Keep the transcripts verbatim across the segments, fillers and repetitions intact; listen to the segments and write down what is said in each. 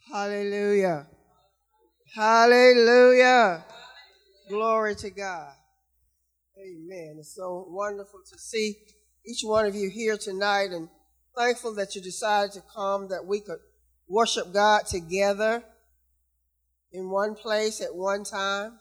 Hallelujah. Hallelujah. Glory to God. Amen. It's so wonderful to see each one of you here tonight, and thankful that you decided to come, that we could worship God together in one place at one time.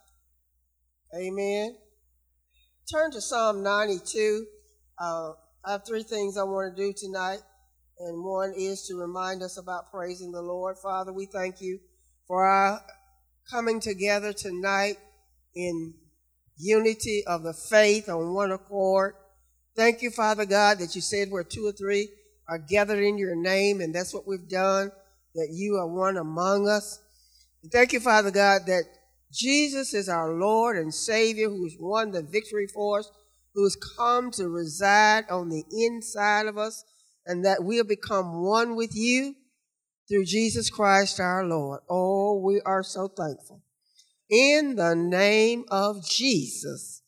Amen. Turn to Psalm ninety-two. Uh, I have three things I want to do tonight, and one is to remind us about praising the Lord. Father, we thank you for our coming together tonight in unity of the faith on one accord. Thank you, Father God, that you said where two or three are gathered in your name, and that's what we've done, that you are one among us. And thank you, Father God, that Jesus is our Lord and Savior, who has won the victory for us, who has come to reside on the inside of us, and that we'll become one with you through Jesus Christ our Lord. Oh, we are so thankful. In the name of Jesus,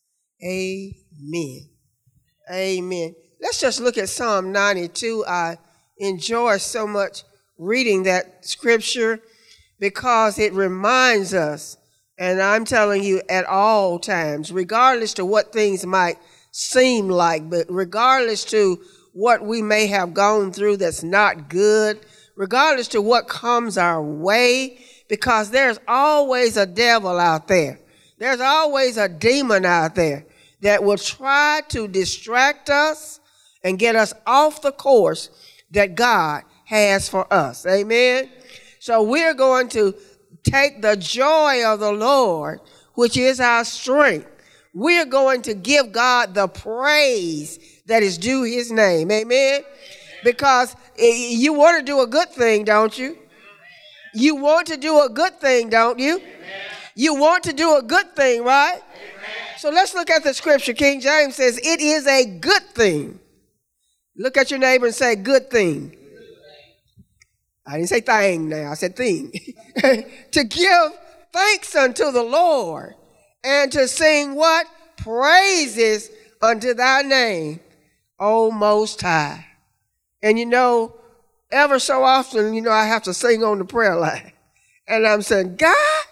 amen. Amen. Let's just look at Psalm ninety-two. I enjoy so much reading that scripture because it reminds us, and I'm telling you at all times, regardless to what things might seem like, but regardless to what we may have gone through that's not good, regardless to what comes our way, because there's always a devil out there. There's always a demon out there that will try to distract us and get us off the course that God has for us. Amen. So we're going to take the joy of the Lord, which is our strength. We're going to give God the praise that is due his name. Amen. Because you want to do a good thing, don't you? You want to do a good thing, don't you? You want to do a good thing, right? So let's look at the scripture. King James says, it is a good thing. Look at your neighbor and say, good thing. I didn't say thing now, I said thing. To give thanks unto the Lord and to sing what? Praises unto thy name, O Most High. And you know, ever so often, you know, I have to sing on the prayer line. And I'm saying, God,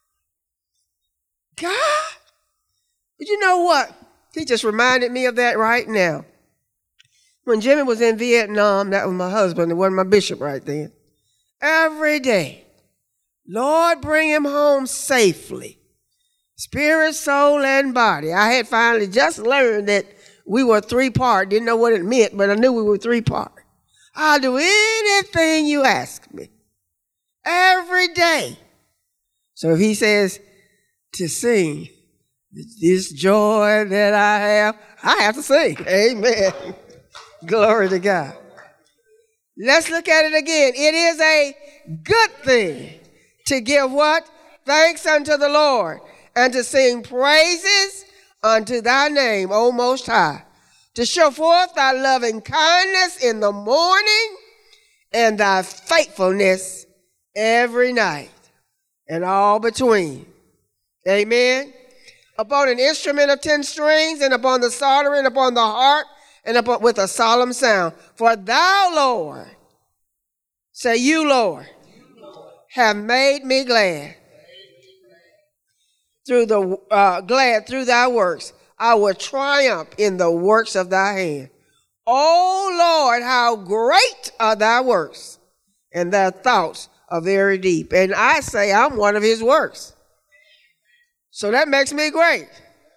God. But you know what? He just reminded me of that right now. When Jimmy was in Vietnam, that was my husband, it wasn't my bishop right then. Every day, Lord, bring him home safely. Spirit, soul, and body. I had finally just learned that we were three-part. Didn't know what it meant, but I knew we were three-part. I'll do anything you ask me. Every day. So if he says to sing, this joy that I have, I have to sing. Amen. Glory to God. Let's look at it again. It is a good thing to give what? Thanks unto the Lord, and to sing praises unto thy name, O Most High, to show forth thy loving kindness in the morning and thy faithfulness every night and all between. Amen. Upon an instrument of ten strings, and upon the psalter, and upon the harp, and upon, with a solemn sound. For thou, Lord, say you, Lord, have made me glad through the uh, glad through thy works. I will triumph in the works of thy hand. O Lord, how great are thy works, and thy thoughts are very deep. And I say I'm one of his works. So that makes me great.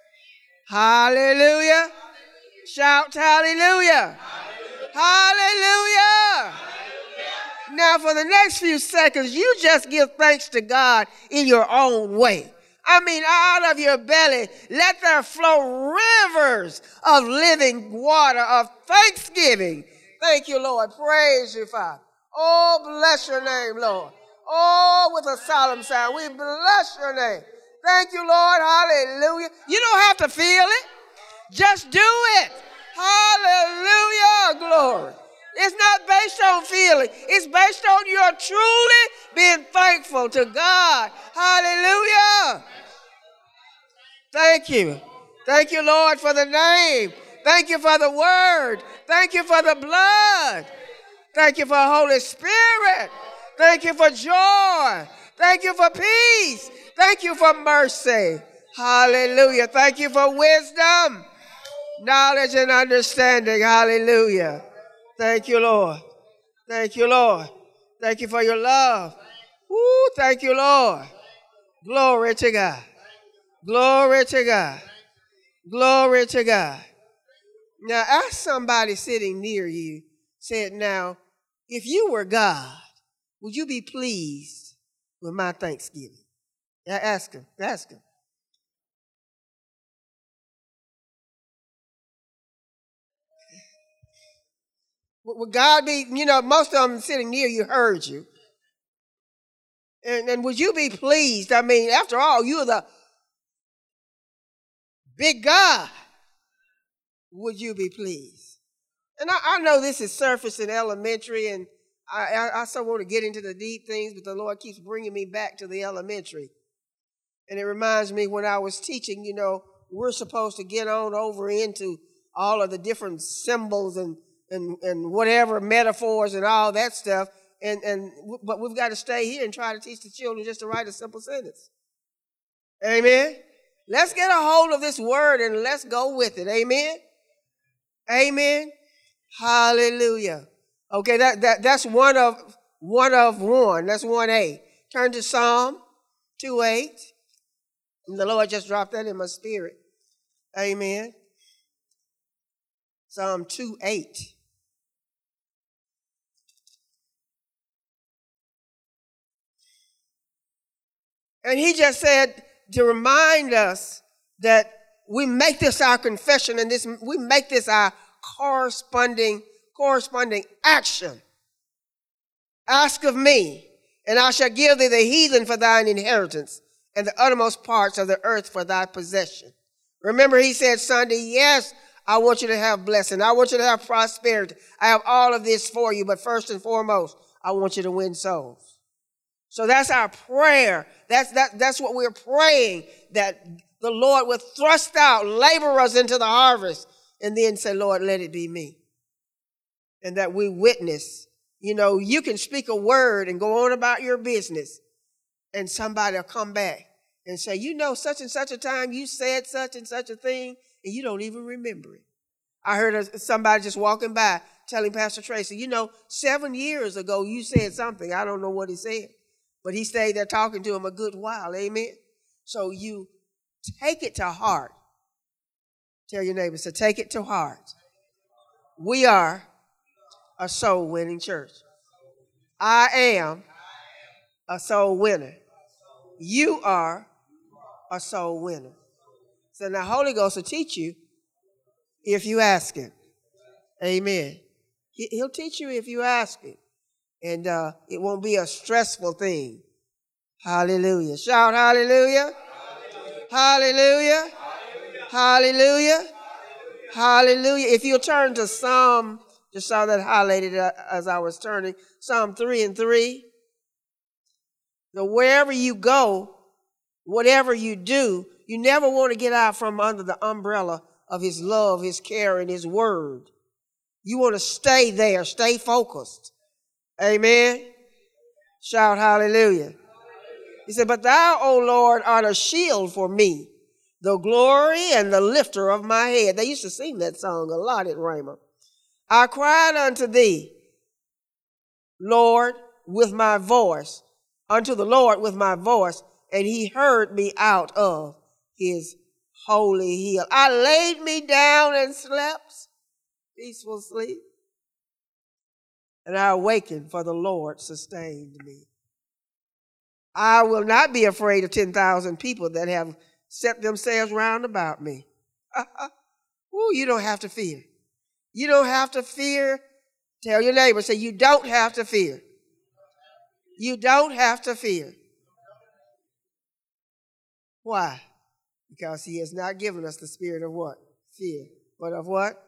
Hallelujah. Shout hallelujah. Hallelujah. Hallelujah. Hallelujah. Now for the next few seconds, you just give thanks to God in your own way. I mean, out of your belly, let there flow rivers of living water of thanksgiving. Thank you, Lord. Praise you, Father. Oh, bless your name, Lord. Oh, with a solemn sound, we bless your name. Thank you, Lord. Hallelujah. You don't have to feel it. Just do it. Hallelujah. Glory. It's not based on feeling. It's based on your truly being thankful to God. Hallelujah. Thank you. Thank you, Lord, for the name. Thank you for the word. Thank you for the blood. Thank you for Holy Spirit. Thank you for joy. Thank you for peace. Thank you for mercy. Hallelujah. Thank you for wisdom, knowledge, and understanding. Hallelujah. Thank you, Lord. Thank you, Lord. Thank you for your love. Woo, thank you, Lord. Glory to God. Glory to God. Glory to God. Now, ask somebody sitting near you, said, now, if you were God, would you be pleased with my thanksgiving? Yeah, ask him. Ask him. Would God be, you know, most of them sitting near you heard you. And, and would you be pleased? I mean, after all, you're the big God. Would you be pleased? And I, I know this is surface and elementary, and I, I, I so want to get into the deep things, but the Lord keeps bringing me back to the elementary. And it reminds me when I was teaching, you know, we're supposed to get on over into all of the different symbols and and, and whatever metaphors and all that stuff. And, and but we've got to stay here and try to teach the children just to write a simple sentence. Amen. Let's get a hold of this word and let's go with it. Amen. Amen. Hallelujah. Okay, that, that that's one of one of one. That's one A. Turn to Psalm two eight. And the Lord just dropped that in my spirit. Amen. Psalm two eight. And he just said to remind us that we make this our confession and this we make this our corresponding corresponding action. Ask of me, and I shall give thee the heathen for thine inheritance, and the uttermost parts of the earth for thy possession. Remember, he said Sunday, yes, I want you to have blessing. I want you to have prosperity. I have all of this for you, but first and foremost, I want you to win souls. So that's our prayer. That's, that, that's what we're praying, that the Lord would thrust out laborers into the harvest and then say, Lord, let it be me. And that we witness. You know, you can speak a word and go on about your business, and somebody will come back and say, you know, such and such a time you said such and such a thing, and you don't even remember it. I heard somebody just walking by telling Pastor Tracy, you know, seven years ago you said something. I don't know what he said. But he stayed there talking to him a good while. Amen. So you take it to heart. Tell your neighbor, so take it to heart. We are a soul winning church. I am a soul winner. You are a soul winner. So now Holy Ghost will teach you if you ask him. Amen. He'll teach you if you ask him. And uh, it won't be a stressful thing. Hallelujah. Shout hallelujah. Hallelujah. Hallelujah. Hallelujah. Hallelujah. If you'll turn to Psalm, just saw that highlighted as I was turning, Psalm three and three. So wherever you go, whatever you do, you never want to get out from under the umbrella of his love, his care, and his word. You want to stay there, stay focused. Amen. Shout hallelujah. He said, but thou, O Lord, art a shield for me, the glory and the lifter of my head. They used to sing that song a lot at Rhema. I cried unto thee, Lord, with my voice, unto the Lord with my voice, and he heard me out of his holy hill. I laid me down and slept, peaceful sleep. And I awakened, for the Lord sustained me. I will not be afraid of ten thousand people that have set themselves round about me. Ooh, you don't have to fear. You don't have to fear. Tell your neighbor, say, you don't have to fear. You don't have to fear. Why? Because he has not given us the spirit of what? Fear. But of what?